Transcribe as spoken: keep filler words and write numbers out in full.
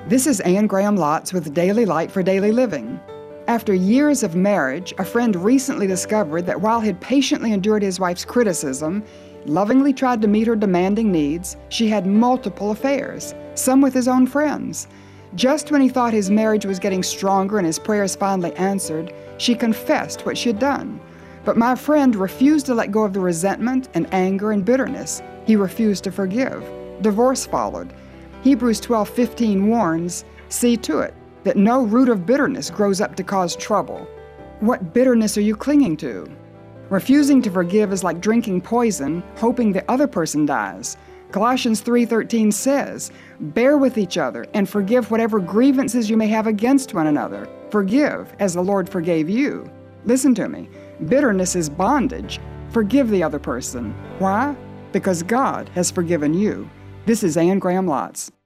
This is Anne Graham Lotz with Daily Light for Daily Living. After years of marriage, a friend recently discovered that while he'd patiently endured his wife's criticism, lovingly tried to meet her demanding needs, she had multiple affairs, some with his own friends. Just when he thought his marriage was getting stronger and his prayers finally answered, she confessed what she had done. But my friend refused to let go of the resentment and anger and bitterness. He refused to forgive. Divorce followed. Hebrews twelve fifteen warns, "See to it that no root of bitterness grows up to cause trouble." What bitterness are you clinging to? Refusing to forgive is like drinking poison, hoping the other person dies. Colossians three thirteen says, "Bear with each other and forgive whatever grievances you may have against one another. Forgive as the Lord forgave you." Listen to me. Bitterness is bondage. Forgive the other person. Why? Because God has forgiven you. This is Anne Graham Lotz.